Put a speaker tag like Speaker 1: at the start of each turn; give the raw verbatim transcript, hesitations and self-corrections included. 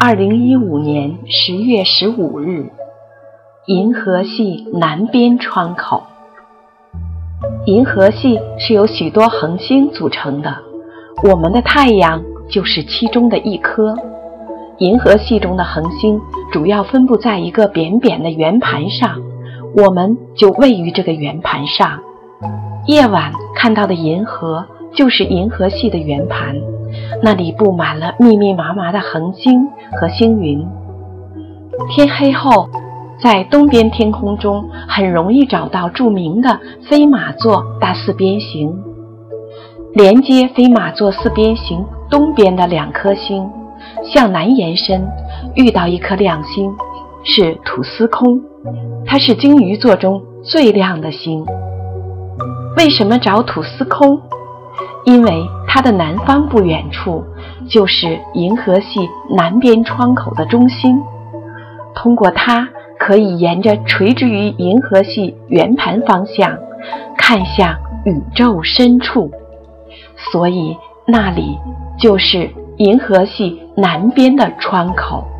Speaker 1: 二零一五年十月十五日，银河系南边窗口。银河系是由许多恒星组成的，我们的太阳就是其中的一颗。银河系中的恒星主要分布在一个扁扁的圆盘上，我们就位于这个圆盘上。夜晚看到的银河就是银河系的圆盘，那里布满了密密麻麻的恒星和星云。天黑后，在东边天空中很容易找到著名的飞马座大四边形。连接飞马座四边形东边的两颗星向南延伸，遇到一颗亮星，是土司空，它是鲸鱼座中最亮的星。为什么找土司空？因为它的南方不远处就是银河系南边窗口的中心，通过它可以沿着垂直于银河系圆盘方向看向宇宙深处，所以那里就是银河系南边的窗口。